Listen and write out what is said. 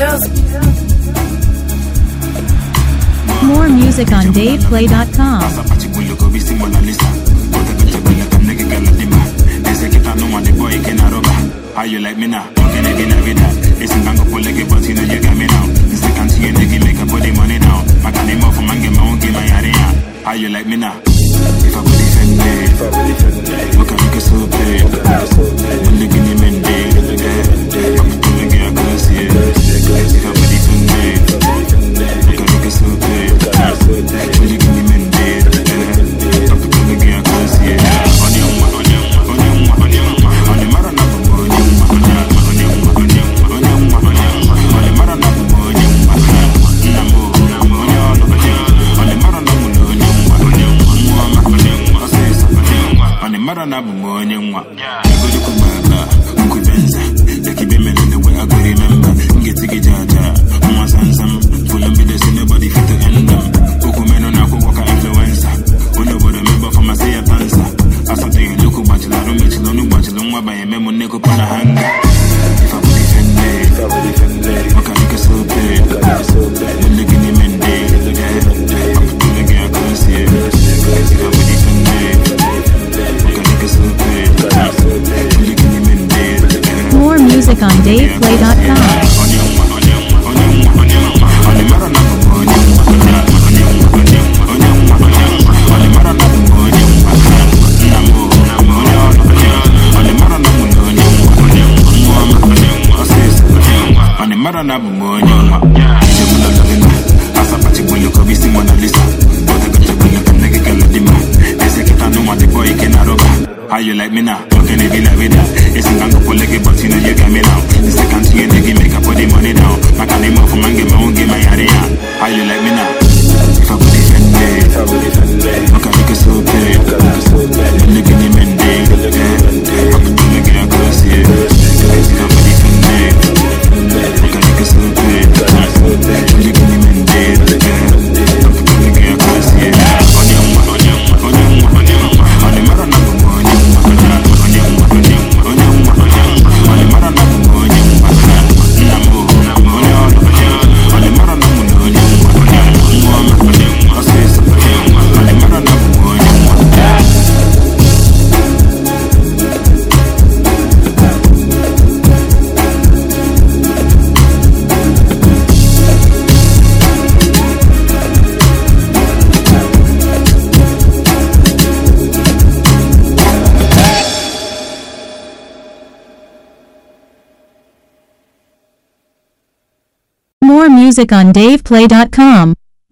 More music on DavePlay.com. How you like me now? Talking again every day. It's in Bango Polege, but you know you got me now. It's the country and they make a body money now. I can't name off from man, get my own game, my area. How you like me now? If I could defend it, look at me, so play. I'm looking in men, I'm gonna get a curse here. If I could defend it, look at me, so play. I'm looking in men, I'm gonna get a curse here. More music on DavePlay.com. How you like me now? Talking to be like me now. It's in Gango Polege, but you know you got me now. It's the country and they make up for the money down. I can't name off from man, get my own game, my area. How you like me now? If I could defend it, look at me, so play. I'm looking in men, I'm gonna get a curse here. If I could defend it, look at me, so play. I'm looking in men, I'm gonna get a curse here. More music on DavePlay.com.